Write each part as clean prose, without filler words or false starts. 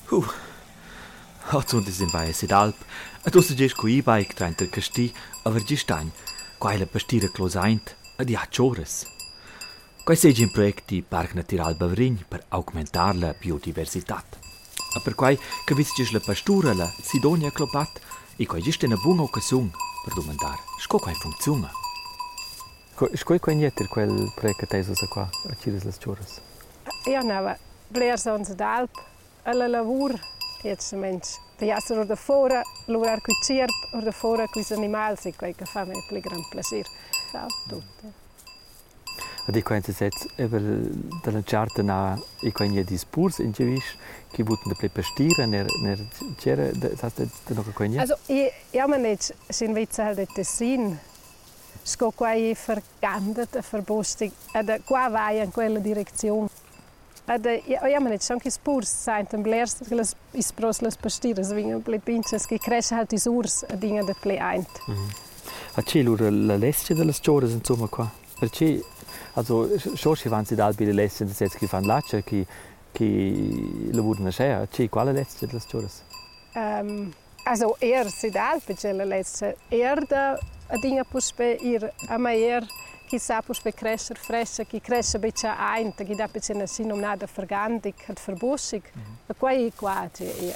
Oggi si va a Sedalp, e tu sei con e-bike tra il casti, a Vergistain, qua la pastira closaint, e di acciores. Qua sei un progetto di Parc Natural Bavrin per aumentare la biodiversità. E per cui capisci la pastura, la Sidonia Clopat, e qua è una buona occasione per domandare, come funziona. Skoj ko je njeter quel projekt tezo qua, a Cires las Choras? Ja, nou, bleers onze dalp, alle lavur, jetzt mens, de jasser or de fora, lurar qui cirp, or de fora qui animals, e quei che fa me pli gran plaisir. Ciao, tutte. A di quenze sets ever de la charta na e qua nie dispurs in Jewish, ki buten de ple pastira ner cere, das de noch ko nie. Also, ja man net sin witze halt de Tessin. Sco qua è vergandert, verbostig, ed qua vai in quella direzione. Ed ja man net anche spurs saint en blers les is pros les pastiras vinga ple pinches che cresce halt is urs a dinga de ple eint. A ce lura la lesce de las Choras insomma qua. Perché also schon si van si dal bi le lesce de sets che fan laccia che lavorano a ce quale lesce de las Choras? Also si dal perché la lesce a dinga puspe ir a maier che sa puspe crescer fresca che cresce beccia ein che da beccia na sinum nada vergandig hat verbossig a quai quace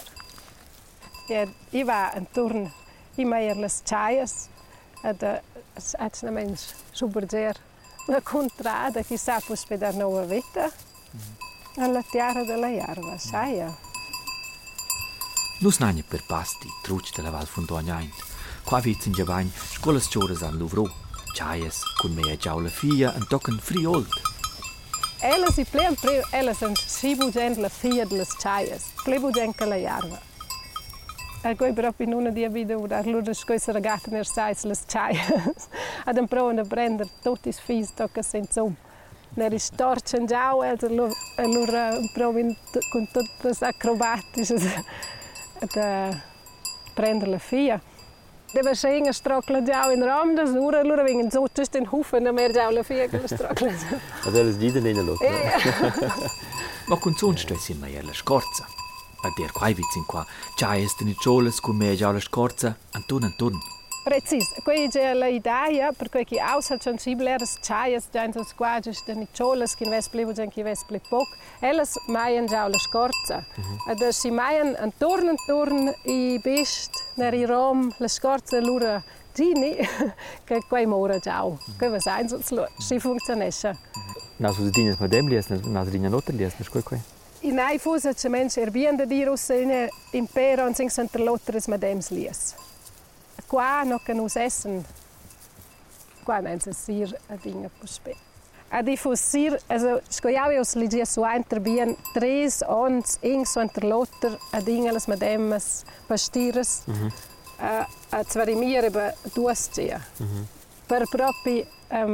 I va en turn I maier les chaias ad na mens super ger una contrada che sa puspe da nova vita alla tiara della jarva saia Nus nani per pasti truc de la Val Fontognaint. Qua vizin giavain scolas Choras an Louvro, chaias con mea giaula fia en tocken friolt. Elas I plean elas en sibugen la fia de las chaias, plebugen che la jarva. E goi proprio in una dia video da lura scoisa ragazza ner sais las chaias. Ad en provan a prender totis fis tocca senzum. Ner is torchen giau e lura provin con tutte acrobatiche ad prender la fia. Deve singen strokla già in ram das ura lura wegen so just den Hufen mehr già la fia che strokla. Also alles die in lot. Ma con son stessi mai la scorza. A der quai vizin qua, già este ni cholas con mea già la scorza, Anton. Precis, quei è la idea per cui chi aus hat schon sibleres chaias già qua just ni cholas che ves plevo già che ves ple poc. Elas maien già la scorza. Ad si maien Anton I best ner I rom la scorza lura gini che quei mora già. Che va sein so si funzionesce. Na so dines madem liesnes, na dinja noten liesnes quei. In ei fusa che mens erbiende di russe in impero und sing santerlotres madems lies. Qua no che nus essen. Qua mens sir a dinga puspe. Ad I sir, also scoiavi os ligia su interbien 3 ons ing so interlotter a dingeles madems pastiras. A zvarimire be duastia. Per propi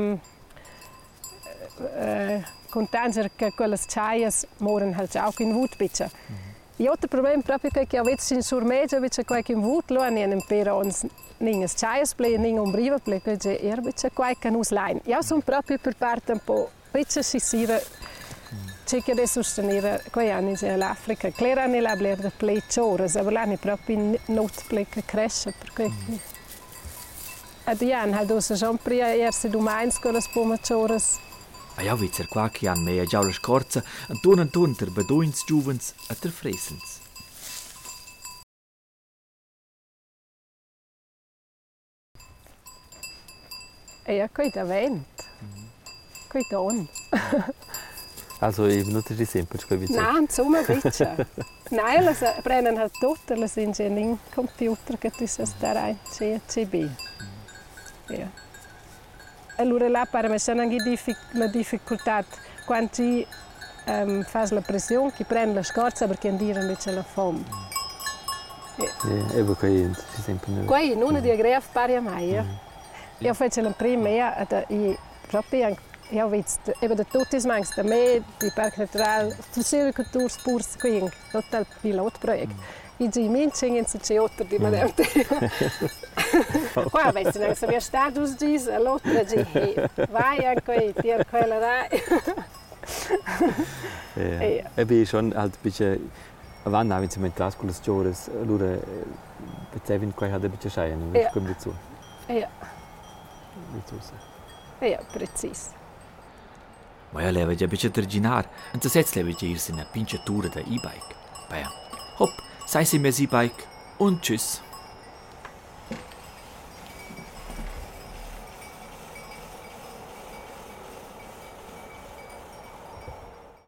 contanger che quelle chaias moren halt auch in Wut bitte. Io te problem proprio che avete in surmegia bitte qualche in Wut lo in per ons ninges chaias play ning umbriva play che bitte qualche nus line. Io sono proprio per parte un po' bitte si sira cerca di sostenere quei anni all'Africa. Clara nella bler de play choras, aber l'anni proprio not play che cresce per cui Adian halt us schon pria erste domains con las pomachoras. A ja vizzer qua che han mea già la scorza, Anton ter bedoins giuvens a ter fresens. Ja, quei da vent. Quei don. Also eben not di sempre quei vizzer. Nein, insomma bitte. Nein, las brennen halt tutte, las in computer che tu sa stare CB. Ja. Allora là per me sono anche una difficoltà quando ci fai la pressione, che prendi la scorza perché andare invece la fame. E poi ci sempre. Qui non di agref pari a mai. Io faccio la prima e proprio io vedo da tutti i mangs da me di Parc Natural, di silvicultura spurs qui total pilot project. I giminci in se otto di madame. Qua vedi non se status dis l'altra gi. Vai anche ti quella dai. E beh schon halt bitte Avanti avem si metras con le stories, allora perceivin quai ha da bitte scheien, non Ja. come di zu. Ja, Di zu. ja, precis. Ma ja leva già bitte terginar. Und das jetzt leva già irsi una pinciatura da e-bike. Beh, hopp, sei si mes e-bike und tschüss.